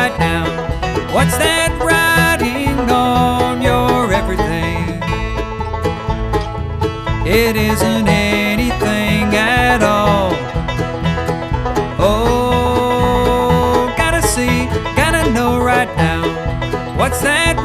right now. What's that writing on your everything? It isn't anything at all. Oh, gotta see, gotta know right now. What's that